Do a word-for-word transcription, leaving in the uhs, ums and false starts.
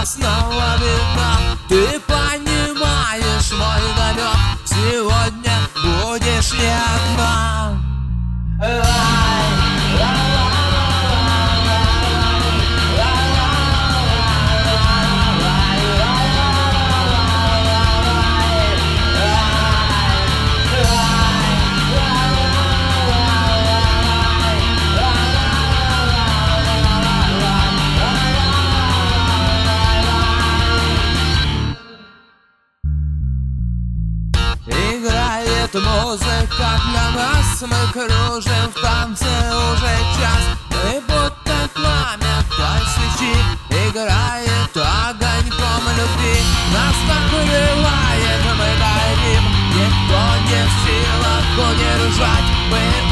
снова видно. Ты понимаешь мой намек, сегодня будешь не одна. Играет музыка для нас, мы кружим в танце уже час. Мы будто пламя той свечи, играет огоньком любви. Нас так урывает, мы горим, никто не в силах удержать. Мы